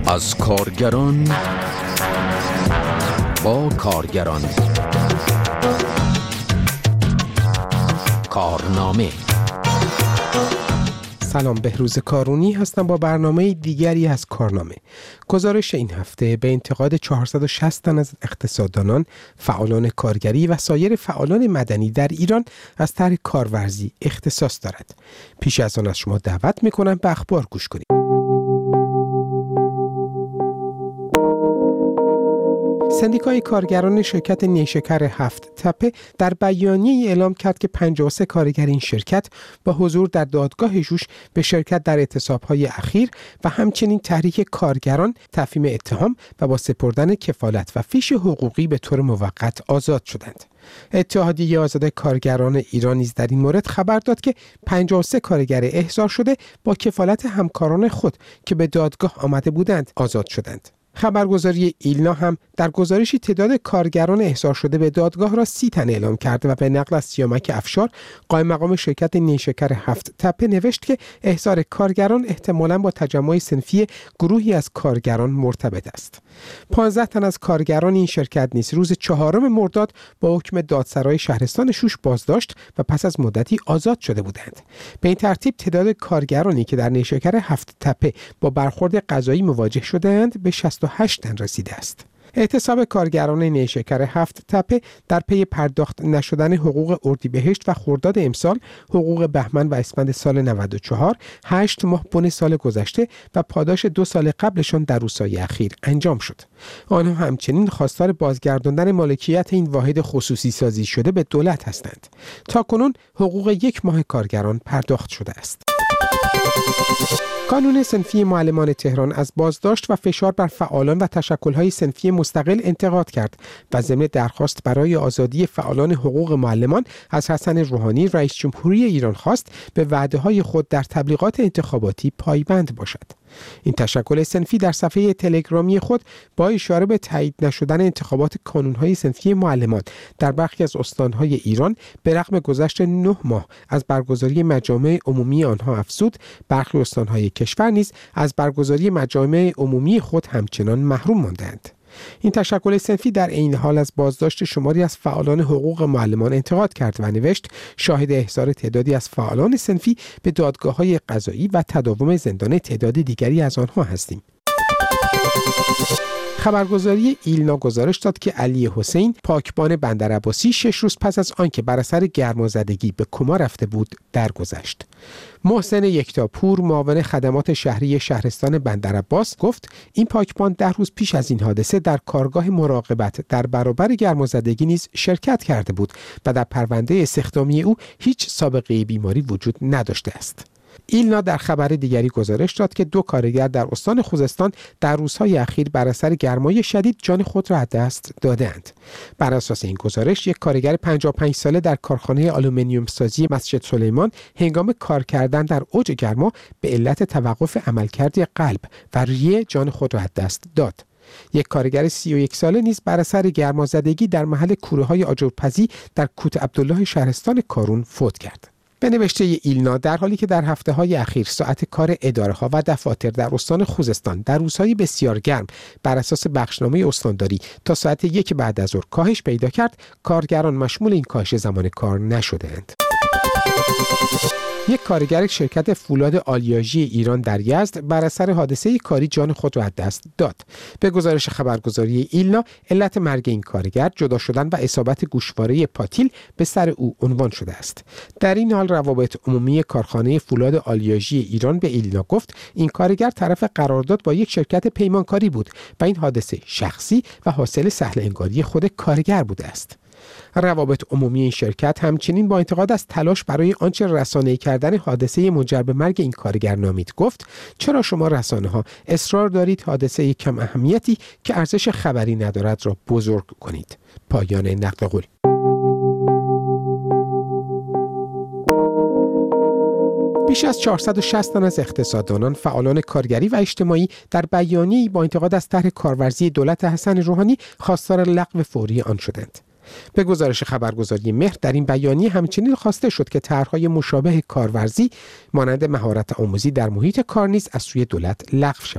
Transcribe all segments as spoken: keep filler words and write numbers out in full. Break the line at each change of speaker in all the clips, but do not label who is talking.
از کارگران با کارگران کارنامه.
سلام، بهروز کارونی هستم با برنامه دیگری از کارنامه. گزارش این هفته به انتقاد چهارصد و شصت تن از اقتصاددانان، فعالان کارگری و سایر فعالان مدنی در ایران از طرح کارورزی اختصاص دارد. پیش از آن از شما دعوت می‌کنم به اخبار گوش کنید. سندیکای کارگران شرکت نیشکر هفت تپه در بیانیه‌ای اعلام کرد که پنجاه و سه کارگر این شرکت با حضور در دادگاه ژوش به شرکت در اعتصاب‌های اخیر و همچنین تحریک کارگران، تفهیم اتهام و با سپردن کفالت و فیش حقوقی به طور موقت آزاد شدند. اتحادیه آزاد کارگران ایران نیز در این مورد خبر داد که پنجاه و سه کارگر احضار شده با کفالت همکاران خود که به دادگاه آمده بودند آزاد شدند. خبرگزاری ایلنا هم در گزارشی تعداد کارگران احضار شده به دادگاه را سی تن اعلام کرده و به نقل از سیامک افشار، قائم مقام شرکت نیشکر هفت تپه نوشت که احضار کارگران احتمالاً با تجمع صنفی گروهی از کارگران مرتبط است. پانزده تن از کارگران این شرکت نیز روز چهارم مرداد با حکم دادسرای شهرستان شوش بازداشت و پس از مدتی آزاد شده بودند. به این ترتیب تعداد کارگرانی که در نیشکر هفت تپه با برخورد قضایی مواجه شده‌اند به شصت و هشت تن رسیده است. اعتصاب کارگران نیشکر هفت تپه در پی پرداخت نشدن حقوق اردیبهشت و خرداد امسال، حقوق بهمن و اسفند سال نود و چهار، هشت ماه بن سال گذشته و پاداش دو سال قبلشان در روزهای اخیر انجام شد. آنها همچنین خواستار بازگرداندن مالکیت این واحد خصوصی سازی شده به دولت هستند. تاکنون حقوق یک ماه کارگران پرداخت شده است. کانون صنفی معلمان تهران از بازداشت و فشار بر فعالان و تشکل‌های صنفی مستقل انتقاد کرد و ضمن درخواست برای آزادی فعالان حقوق معلمان از حسن روحانی رئیس جمهوری ایران خواست به وعده‌های خود در تبلیغات انتخاباتی پایبند باشد. این تشکل صنفی در صفحه تلگرامی خود با اشاره به تایید نشدن انتخابات کانون‌های صنفی معلمان در برخی از استان‌های ایران به رغم گذشت نه ماه از برگزاری مجامع عمومی آنها افزود، برخی استان‌های کشور نیز از برگزاری مجامع عمومی خود همچنان محروم ماندند. این تشکل صنفی در این حال از بازداشت شماری از فعالان حقوق معلمان انتقاد کرد و نوشت شاهد احضار تعدادی از فعالان صنفی به دادگاه‌های قضایی و تداوم زندان تعداد دیگری از آنها هستیم. خبرگزاری ایلنا گزارش داد که علی حسین، پاکبان بندرعباسی، شش روز پس از آنکه بر اثر گرمازدگی به کما رفته بود درگذشت. محسن یکتاپور، معاون خدمات شهری شهرستان بندرعباس، گفت این پاکبان ده روز پیش از این حادثه در کارگاه مراقبت در برابر گرمازدگی نیز شرکت کرده بود و در پرونده استخدامی او هیچ سابقه بیماری وجود نداشته است. ایلنا در خبر دیگری گزارش داد که دو کارگر در استان خوزستان در روزهای اخیر بر اثر گرمای شدید جان خود را از دست دادند. بر اساس این گزارش یک کارگر پنجاه و پنج ساله در کارخانه آلومینیوم سازی مسجد سلیمان هنگام کار کردن در اوج گرما به علت توقف عملکرد قلب و ریه جان خود را از دست داد. یک کارگر سی و یک ساله نیز بر اثر گرمازدگی در محل کوره‌های آجرپزی در کوت عبدالله شهرستان کارون فوت کرد. به نوشته ایلنا، در حالی که در هفته‌های اخیر ساعت کار اداره‌ها و دفاتر در استان خوزستان در روزهای بسیار گرم بر اساس بخشنامه استانداری تا ساعت یک بعد از ظهر کاهش پیدا کرد، کارگران مشمول این کاهش زمان کار نشده‌اند. یک کارگر شرکت فولاد آلیاژی ایران در یزد بر اثر حادثه کاری جان خود را از دست داد. به گزارش خبرگزاری ایلنا، علت مرگ این کارگر جدا شدن و اصابت گوشواره پاتیل به سر او عنوان شده است. در این حال روابط عمومی کارخانه فولاد آلیاژی ایران به ایلنا گفت این کارگر طرف قرارداد با یک شرکت پیمانکاری بود و این حادثه شخصی و حاصل سهل انگاری خود کارگر بوده است. روابط عمومی این شرکت همچنین با انتقاد از تلاش برای آنچه رسانه‌ای کردن حادثه منجر به مرگ این کارگر نامید گفت چرا شما رسانه‌ها اصرار دارید حادثه کم اهمیتی که ارزش خبری ندارد را بزرگ کنید. پایان نقل قول. بیش از چهارصد و شصت تن از اقتصاددانان، فعالان کارگری و اجتماعی در بیانیه‌ای با انتقاد از طرح کارورزی دولت حسن روحانی خواستار لغو فوری آن شدند. به گزارش خبرگزاری مهر، در این بیانیه همچنین خواسته شد که طرح‌های مشابه کارورزی مانند مهارت آموزی در محیط کار نیز از سوی دولت لغو شود.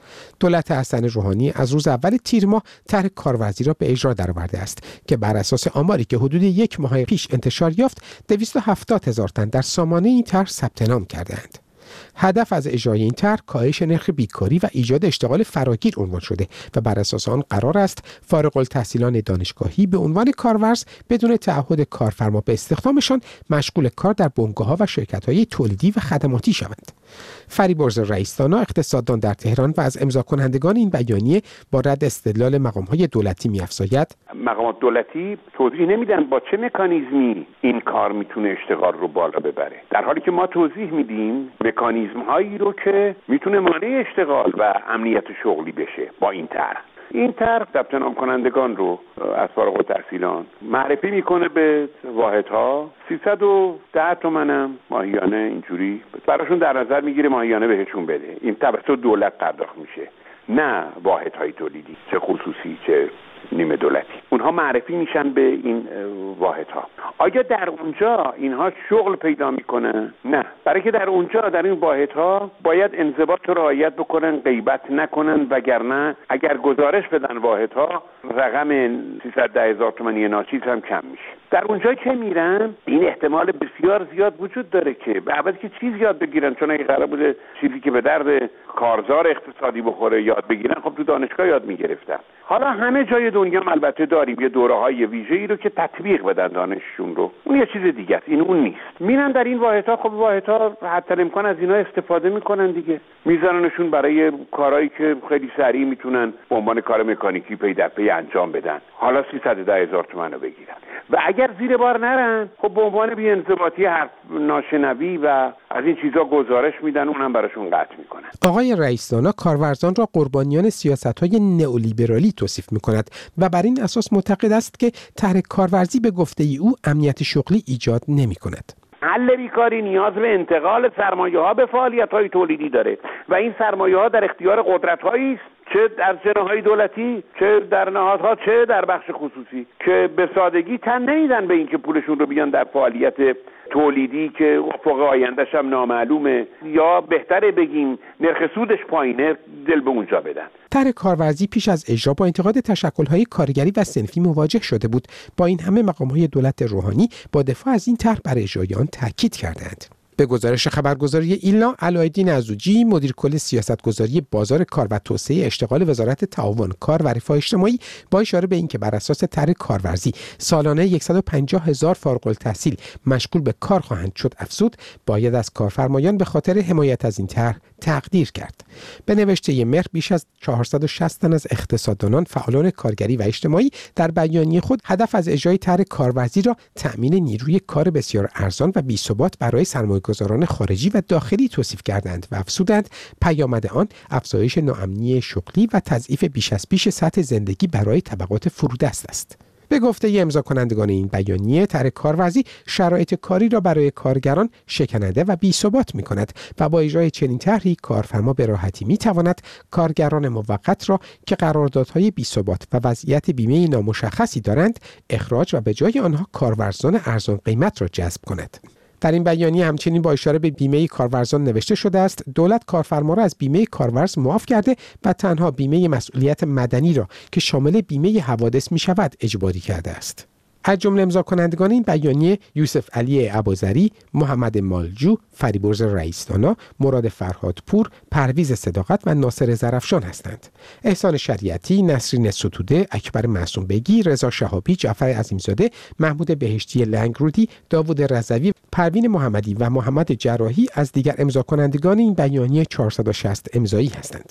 دولت حسن روحانی از روز اول تیر ماه طرح کارورزی را به اجرا درآورده است که بر اساس آماری که حدود یک ماه پیش انتشار یافت دویست و هفتاد هزار تن در سامانه این طرح ثبت نام کردند. هدف از اجرای این طرح کاهش نرخ بیکاری و ایجاد اشتغال فراگیر عنوان شده و بر اساس آن قرار است فارغ التحصیلان دانشگاهی به عنوان کارورز بدون تعهد کارفرما به استخدامشان مشغول کار در بنگاه‌ها و شرکت‌های تولیدی و خدماتی شوند. فریبرز رئیس‌دانا اقتصاددان در تهران و از امضا کنندگان این بیانیه با رد استدلال مقام‌های دولتی می‌افزاید:
مقامات دولتی توضیح نمیدن با چه مکانیزمی این کار میتونه اشتغال رو بالا ببره، در حالی که ما توضیح میدیم مکانیزم‌هایی رو که میتونه مانع اشتغال و امنیت شغلی بشه. با این طرح این طرح ثبت نام کنندگان رو از فارغ التحصیلان معرفی میکنه به واحدها، سیصد و ده تومنم ماهیانه اینجوری براشون در نظر میگیره ماهیانه بهشون بده. این توسط دولت پرداخت میشه، نه واحدهای تولیدی چه خصوصی چه نیمه دولتی. اونها معرفی میشن به این واحدها. آیا در اونجا اینها شغل پیدا میکنن؟ نه، برای که در اونجا در این واحدها باید انضباط رو رعایت بکنن، غیبت نکنن، وگرنه اگر گزارش بدن واحدها رقم سیصد و ده هزار تومانی ناچیز هم کم میشه. در اونجا که میرن این احتمال بسیار زیاد وجود داره که به عوض که چیز یاد بگیرن، چون اگه قرار بوده چیزی که به درد کارزار اقتصادی بخوره یاد بگیرن، خب تو دانشگاه یاد میگرفتن. حالا همه جای دنیا البته داریم یه دوره‌های ویژه‌ای رو که تطبیق بدن دانششون رو، اون یه چیز دیگه است، این اون نیست. میرن در این واحدها، خب واحدها حتی امکان از اینا استفاده میکنن دیگه، میذارنشون برای کارهایی که خیلی سریع میتونن به عنوان کار مکانیکی پی در پی انجام بدن، حالا سیصد و ده هزار تومان رو بگیرن. و اگر زیر بار نرن، خب به عنوان بی‌انضباطی حرف ناشنوی و از این چیزا گزارش میدن، اونم براشون قطع میکنن.
آقای رئیس‌دانا کارورزان را قربانیان سیاست‌های نئولیبرالی توصیف میکند و بر این اساس معتقد است که طرح کارورزی به گفته ای او امنیت شغلی ایجاد نمی‌کند.
حل بیکاری نیاز به انتقال سرمایه‌ها به فعالیت‌های تولیدی داره و این سرمایه‌ها در اختیار قدرت‌هایی است، چه در جناح‌های دولتی، چه در نهادها، چه در بخش خصوصی، که به سادگی تن نمیدن به اینکه پولشون رو بیان در فعالیت تولیدی که افق آینده‌ش هم نامعلومه، یا بهتره بگیم نرخ سودش پایینه، دل به اونجا بدن.
طرح کارورزی پیش از اجرا با انتقاد تشکل‌های کارگری و صنفی مواجه شده بود. با این همه مقام‌های دولت روحانی با دفاع از این طرح بر اجرای آن تاکید کردند. به گزارش خبرگزاری ایلنا، علایالدین عزوجی، مدیر کل سیاستگذاری بازار کار و توسعه اشتغال وزارت تعاون کار و رفاه اجتماعی، با اشاره به اینکه بر اساس طرح کارورزی سالانه صد و پنجاه هزار فارغ التحصیل مشغول به کار خواهند شد، افزود باید از کارفرمایان به خاطر حمایت از این طرح تقدیر کرد. به نوشته مهر بیش از چهارصد و شصت تن از اقتصاددانان، فعالان کارگری و اجتماعی در بیانیه خود هدف از اجرای طرح کارورزی را تأمین نیروی کار بسیار ارزان و بی‌ثبات برای سرمایه‌گذاران خارجی و داخلی توصیف کردند و افزودند پیامد آن افزایش ناامنی شغلی و تضعیف بیش از پیش سطح زندگی برای طبقات فرودست است. به گفته امضا کنندگان این بیانیه، طرح کارورزی شرایط کاری را برای کارگران شکننده و بی‌ثبات می‌کند و با اجرای چنین طرحی کارفرما به راحتی می‌تواند کارگران موقت را که قراردادهای بی‌ثبات و وضعیت بیمه نامشخصی دارند اخراج و به جای آنها کارورزان ارزان قیمت را جذب کند. در این بیانیه همچنین با اشاره به بیمه کارورزان نوشته شده است دولت کارفرما را از بیمه کارورز معاف کرده و تنها بیمه مسئولیت مدنی را که شامل بیمه حوادث می شود اجباری کرده است. از جمله امضا کنندگان این بیانیه یوسف علی ابوذری، محمد مالجو، فریبرز رئیس‌دانا، مراد فرهادپور، پرویز صداقت و ناصر زرفشان هستند. احسان شریعتی، نسرین ستوده، اکبر معصوم بیگی، رضا شهابی، جعفر عظیمزاده، محمود بهشتی لنگرودی، داوود رضوی، پروین محمدی و محمد جراحی از دیگر امضا کنندگان این بیانیه چهارصد و شصت امضایی هستند.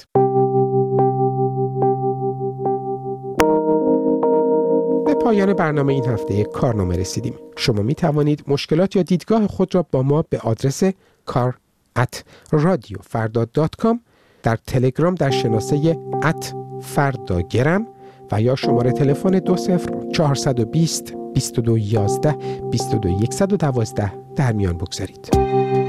به پایان برنامه این هفته کارنامه رسیدیم. شما می توانید مشکلات یا دیدگاه خود را با ما به آدرس کار ات رادیو فردا دات کام، در تلگرام در شناسه ات فرداگرم و یا شماره تلفن دو صفر چهارصد و بیست بیست و دو یازده بیست و دو صد و دوازده در میان بگذارید.